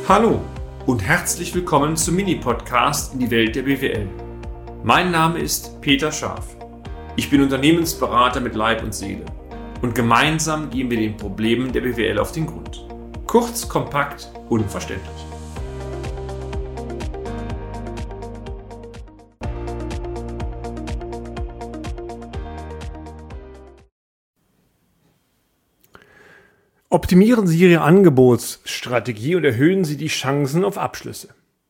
Hallo und herzlich willkommen zum Mini-Podcast in die Welt der BWL. Mein Name ist Peter Scharf. Ich bin Unternehmensberater mit Leib und Seele und gemeinsam gehen wir den Problemen der BWL auf den Grund. Kurz, kompakt, unverständlich. Optimieren Sie Ihre Angebotsstrategie und erhöhen Sie die Chancen auf Abschlüsse.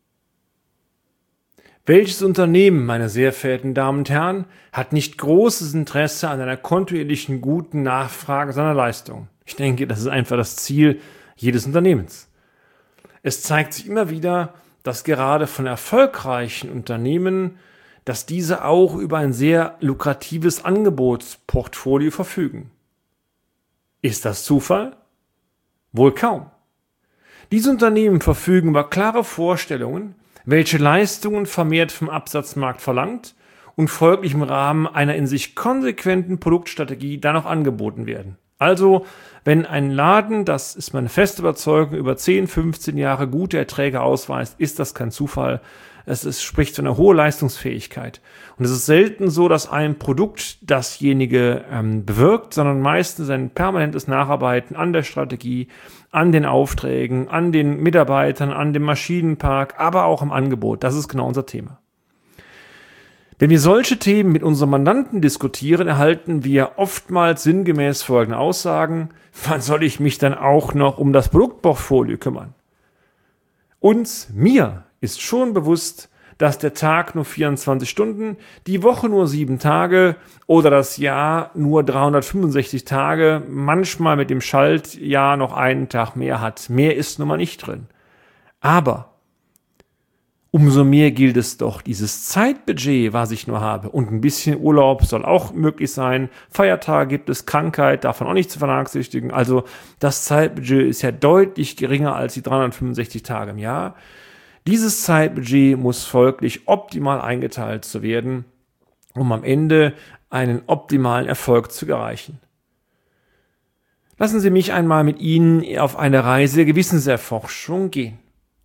Welches Unternehmen, meine sehr verehrten Damen und Herren, hat nicht großes Interesse an einer kontinuierlichen guten Nachfrage seiner Leistung? Ich denke, das ist einfach das Ziel jedes Unternehmens. Es zeigt sich immer wieder, dass gerade von erfolgreichen Unternehmen, dass diese auch über ein sehr lukratives Angebotsportfolio verfügen. Ist das Zufall? Wohl kaum. Diese Unternehmen verfügen über klare Vorstellungen, welche Leistungen vermehrt vom Absatzmarkt verlangt und folglich im Rahmen einer in sich konsequenten Produktstrategie dann auch angeboten werden. Also, wenn ein Laden, das ist meine feste Überzeugung, über 10, 15 Jahre gute Erträge ausweist, ist das kein Zufall. Es spricht von einer hohen Leistungsfähigkeit. Und es ist selten so, dass ein Produkt dasjenige bewirkt, sondern meistens ein permanentes Nacharbeiten an der Strategie, an den Aufträgen, an den Mitarbeitern, an dem Maschinenpark, aber auch am Angebot. Das ist genau unser Thema. Wenn wir solche Themen mit unseren Mandanten diskutieren, erhalten wir oftmals sinngemäß folgende Aussagen: Wann soll ich mich dann auch noch um das Produktportfolio kümmern? Mir ist schon bewusst, dass der Tag nur 24 Stunden, die Woche nur 7 Tage oder das Jahr nur 365 Tage, manchmal mit dem Schaltjahr noch einen Tag mehr hat. Mehr ist nun mal nicht drin. Aber umso mehr gilt es doch, dieses Zeitbudget, was ich nur habe, und ein bisschen Urlaub soll auch möglich sein. Feiertage gibt es, Krankheit, davon auch nicht zu vernachlässigen. Also das Zeitbudget ist ja deutlich geringer als die 365 Tage im Jahr. Dieses Zeitbudget muss folglich optimal eingeteilt zu werden, um am Ende einen optimalen Erfolg zu erreichen. Lassen Sie mich einmal mit Ihnen auf eine Reise der Gewissenserforschung gehen.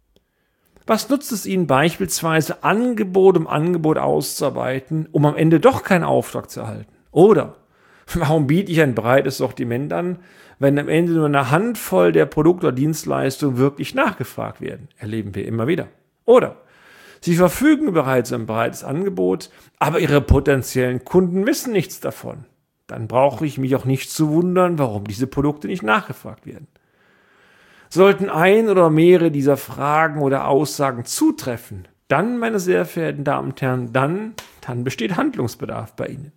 Was nutzt es Ihnen beispielsweise, Angebot um Angebot auszuarbeiten, um am Ende doch keinen Auftrag zu erhalten? Oder warum biete ich ein breites Sortiment an, wenn am Ende nur eine Handvoll der Produkte oder Dienstleistungen wirklich nachgefragt werden? Erleben wir immer wieder. Oder Sie verfügen bereits über ein breites Angebot, aber Ihre potenziellen Kunden wissen nichts davon. Dann brauche ich mich auch nicht zu wundern, warum diese Produkte nicht nachgefragt werden. Sollten ein oder mehrere dieser Fragen oder Aussagen zutreffen, dann, meine sehr verehrten Damen und Herren, dann besteht Handlungsbedarf bei Ihnen.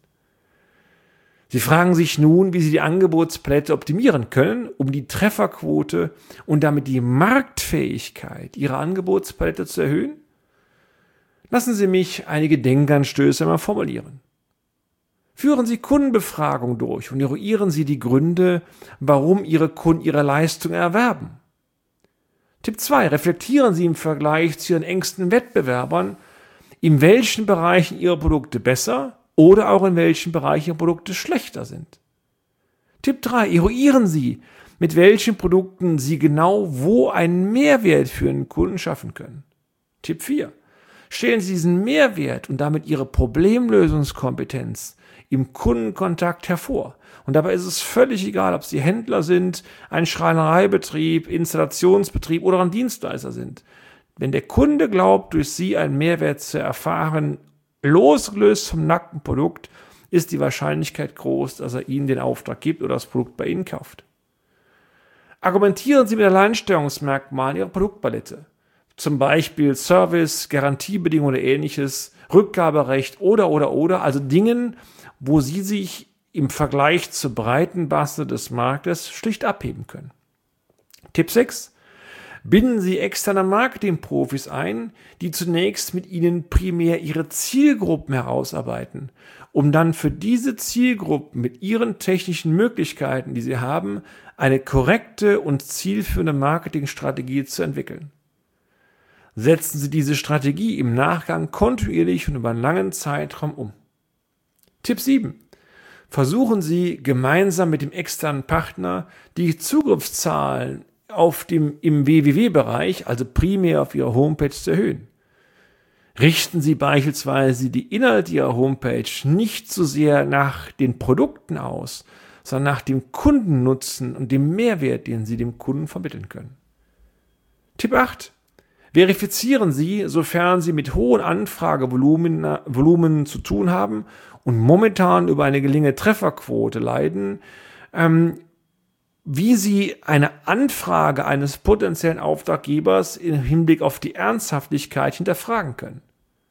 Sie fragen sich nun, wie Sie die Angebotspalette optimieren können, um die Trefferquote und damit die Marktfähigkeit Ihrer Angebotspalette zu erhöhen? Lassen Sie mich einige Denkanstöße einmal formulieren. Führen Sie Kundenbefragung durch und eruieren Sie die Gründe, warum Ihre Kunden Ihre Leistung erwerben. Tipp 2. Reflektieren Sie im Vergleich zu Ihren engsten Wettbewerbern, in welchen Bereichen Ihre Produkte besser oder auch in welchen Bereichen Ihre Produkte schlechter sind. Tipp 3. Eruieren Sie, mit welchen Produkten Sie genau wo einen Mehrwert für einen Kunden schaffen können. Tipp 4. Stellen Sie diesen Mehrwert und damit Ihre Problemlösungskompetenz im Kundenkontakt hervor. Und dabei ist es völlig egal, ob Sie Händler sind, ein Schreinereibetrieb, Installationsbetrieb oder ein Dienstleister sind. Wenn der Kunde glaubt, durch Sie einen Mehrwert zu erfahren, losgelöst vom nackten Produkt, ist die Wahrscheinlichkeit groß, dass er Ihnen den Auftrag gibt oder das Produkt bei Ihnen kauft. Argumentieren Sie mit Alleinstellungsmerkmalen Ihrer Produktpalette. Zum Beispiel Service, Garantiebedingungen oder ähnliches, Rückgaberecht oder, also Dingen, wo Sie sich im Vergleich zur breiten Masse des Marktes schlicht abheben können. Tipp 6. Binden Sie externe Marketingprofis ein, die zunächst mit Ihnen primär Ihre Zielgruppen herausarbeiten, um dann für diese Zielgruppen mit Ihren technischen Möglichkeiten, die Sie haben, eine korrekte und zielführende Marketingstrategie zu entwickeln. Setzen Sie diese Strategie im Nachgang kontinuierlich und über einen langen Zeitraum um. Tipp 7. Versuchen Sie gemeinsam mit dem externen Partner die Zugriffszahlen im www-Bereich, also primär auf Ihrer Homepage, zu erhöhen. Richten Sie beispielsweise die Inhalte Ihrer Homepage nicht so sehr nach den Produkten aus, sondern nach dem Kundennutzen und dem Mehrwert, den Sie dem Kunden vermitteln können. Tipp 8. Verifizieren Sie, sofern Sie mit hohen Anfragevolumen zu tun haben und momentan über eine geringe Trefferquote leiden, wie Sie eine Anfrage eines potenziellen Auftraggebers im Hinblick auf die Ernsthaftigkeit hinterfragen können.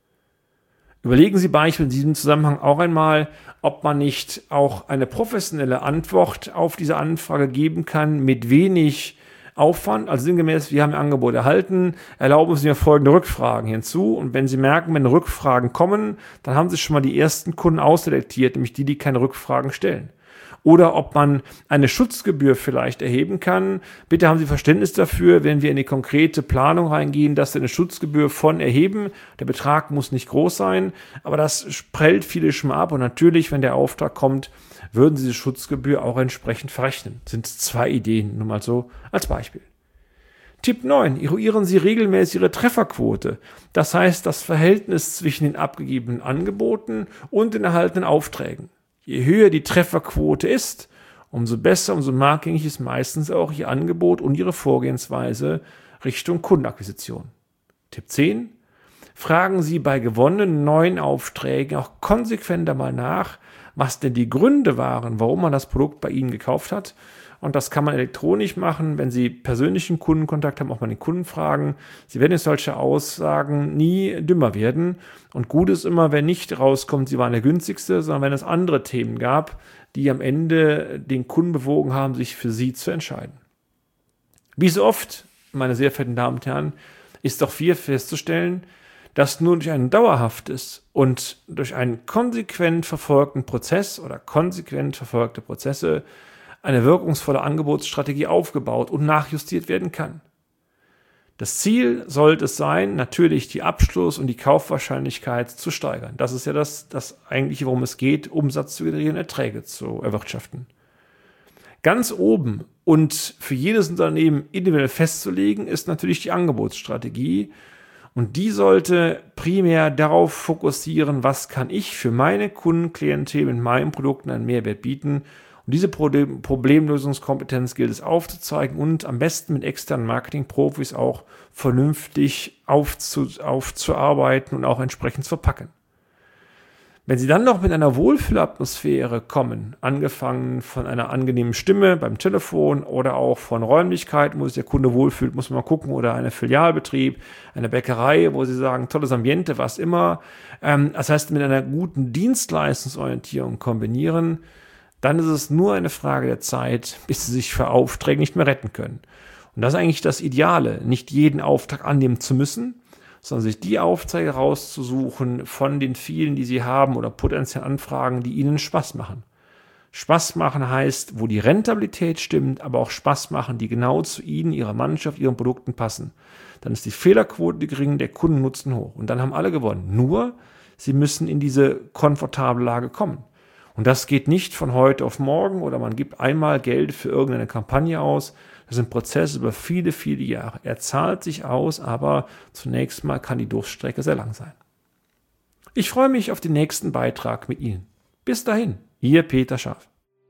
Überlegen Sie beispielsweise in diesem Zusammenhang auch einmal, ob man nicht auch eine professionelle Antwort auf diese Anfrage geben kann mit wenig Aufwand, also sinngemäß, wir haben ein Angebot erhalten, erlauben Sie mir folgende Rückfragen hinzu, und wenn Sie merken, wenn Rückfragen kommen, dann haben Sie schon mal die ersten Kunden ausselektiert, nämlich die keine Rückfragen stellen. Oder ob man eine Schutzgebühr vielleicht erheben kann. Bitte haben Sie Verständnis dafür, wenn wir in die konkrete Planung reingehen, dass wir eine Schutzgebühr von erheben. Der Betrag muss nicht groß sein, aber das prellt viele schon mal ab. Und natürlich, wenn der Auftrag kommt, würden Sie die Schutzgebühr auch entsprechend verrechnen. Das sind 2 Ideen, nur mal so als Beispiel. Tipp 9. Eruieren Sie regelmäßig Ihre Trefferquote. Das heißt, das Verhältnis zwischen den abgegebenen Angeboten und den erhaltenen Aufträgen. Je höher die Trefferquote ist, umso besser, umso marktgängig ist meistens auch Ihr Angebot und Ihre Vorgehensweise Richtung Kundenakquisition. Tipp 10. Fragen Sie bei gewonnenen neuen Aufträgen auch konsequent einmal nach, was denn die Gründe waren, warum man das Produkt bei Ihnen gekauft hat. Und das kann man elektronisch machen, wenn Sie persönlichen Kundenkontakt haben, auch mal den Kunden fragen. Sie werden durch solche Aussagen nie dümmer werden. Und gut ist immer, wenn nicht rauskommt, Sie waren der günstigste, sondern wenn es andere Themen gab, die am Ende den Kunden bewogen haben, sich für Sie zu entscheiden. Wie so oft, meine sehr verehrten Damen und Herren, ist doch hier festzustellen, dass nur durch ein dauerhaftes und durch einen konsequent verfolgten Prozess oder konsequent verfolgte Prozesse eine wirkungsvolle Angebotsstrategie aufgebaut und nachjustiert werden kann. Das Ziel sollte es sein, natürlich die Abschluss- und die Kaufwahrscheinlichkeit zu steigern. Das ist ja das eigentliche, worum es geht, Umsatz zu generieren, Erträge zu erwirtschaften. Ganz oben und für jedes Unternehmen individuell festzulegen, ist natürlich die Angebotsstrategie. Und die sollte primär darauf fokussieren, was kann ich für meine Kundenklientel mit meinen Produkten einen Mehrwert bieten. Und diese Problemlösungskompetenz gilt es aufzuzeigen und am besten mit externen Marketingprofis auch vernünftig aufzuarbeiten und auch entsprechend zu verpacken. Wenn Sie dann noch mit einer Wohlfühlatmosphäre kommen, angefangen von einer angenehmen Stimme beim Telefon oder auch von Räumlichkeiten, wo sich der Kunde wohlfühlt, muss man mal gucken, oder eine Filialbetrieb, eine Bäckerei, wo Sie sagen, tolles Ambiente, was immer. Das heißt, mit einer guten Dienstleistungsorientierung kombinieren, dann ist es nur eine Frage der Zeit, bis Sie sich für Aufträge nicht mehr retten können. Und das ist eigentlich das Ideale, nicht jeden Auftrag annehmen zu müssen, sondern sich die Aufträge rauszusuchen von den vielen, die Sie haben oder potenziellen Anfragen, die Ihnen Spaß machen. Spaß machen heißt, wo die Rentabilität stimmt, aber auch Spaß machen, die genau zu Ihnen, Ihrer Mannschaft, Ihren Produkten passen. Dann ist die Fehlerquote gering, der Kundennutzen hoch. Und dann haben alle gewonnen. Nur, Sie müssen in diese komfortable Lage kommen. Und das geht nicht von heute auf morgen oder man gibt einmal Geld für irgendeine Kampagne aus. Das ist ein Prozess über viele, viele Jahre. Er zahlt sich aus, aber zunächst mal kann die Durststrecke sehr lang sein. Ich freue mich auf den nächsten Beitrag mit Ihnen. Bis dahin, Ihr Peter Scharf.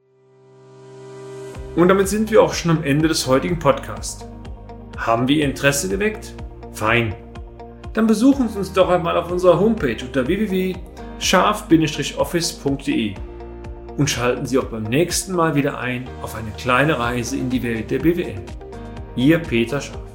Und damit sind wir auch schon am Ende des heutigen Podcasts. Haben wir Ihr Interesse geweckt? Fein. Dann besuchen Sie uns doch einmal auf unserer Homepage unter www.scharf-office.de und schalten Sie auch beim nächsten Mal wieder ein auf eine kleine Reise in die Welt der BWL. Ihr Peter Scharf.